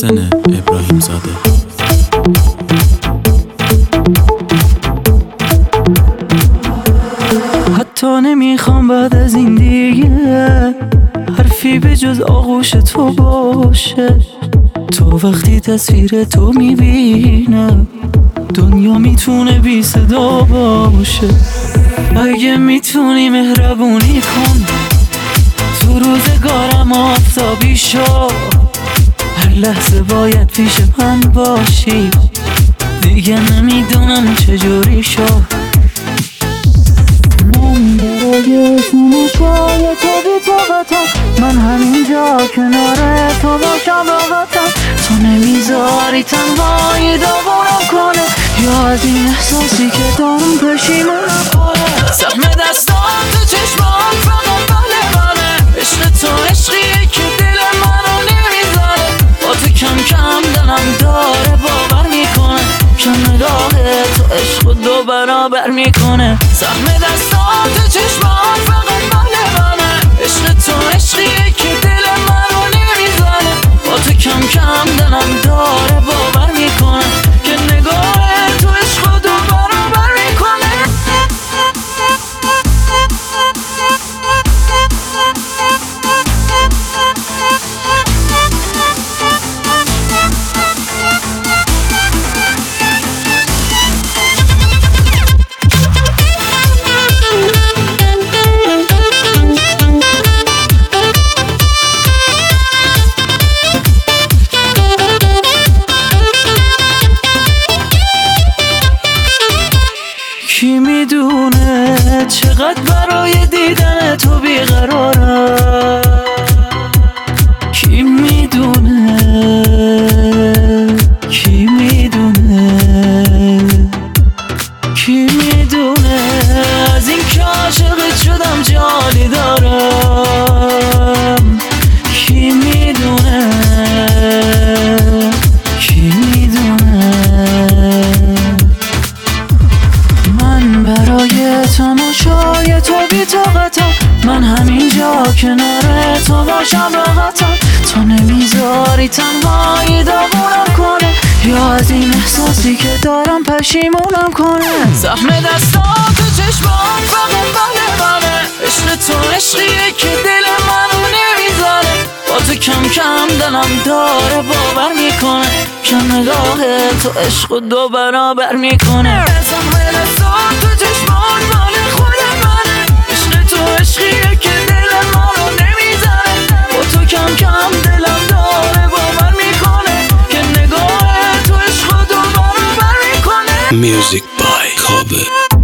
محسن ابراهیم زاده. حتی نمیخوام بعد از این دیگه حرفی به جز آغوش تو باشه. تو وقتی تصویر تو میبینم دنیا میتونه بی صدا باشه. اگه میتونی مهربونی کن تو روزگارم آفتابی شو. هر لحظه باید پیش من باشی، دیگه نمیدونم چجوری شو. من برای شای تو بی طاقتم، من همینجا کنار تو باشم راحتم. تو نمیذاری تنهایی داغونم کنه، یا از این احساسی که دارم پشیمونم کنه. سهم دستام تو چشمام فقط بله بله. عشق تو عشقیه که دل منو نمیذاره. با تو کم کم دلم داره باور میکنه که نگاه تو عشق دو برابر میکنه. سهم دستام تو چشمام فقط بله بله. عشق تو عشقیه که دل منو نمیذاره. با تو کم کم دلم داره باور میکنه که نگاه تو عشق دو برابر میکنه. کی میدونه چقدر برای دیدن تو بیقرارم. کی میدونه، کی میدونه، کی میدونه از این که عاشقت شدم جالی دارم. کی میدونه، کی میدونه من برای تماشای تو بی طاقتم. من همینجا کنار تو باشم راحتم. تو نمیذاری تنهایی داغونم کنه، یا از این احساسی که دارم پشیمونم کنه. زخم دستام تو چشمام فقط بله بله. عشق تو عشقیه که دل منو نمیذاره. با تو کم کم دلم داره باور میکنه که نگاه تو عشق دو برابر میکنه. زخم دستام تو چشمام مال خود منه. عشق تو عشقیه که دل منو نمیذاره. با تو کم کم دلم داره باور میکنه که نگاه تو عشق دو برابر میکنه. Music by Kobe.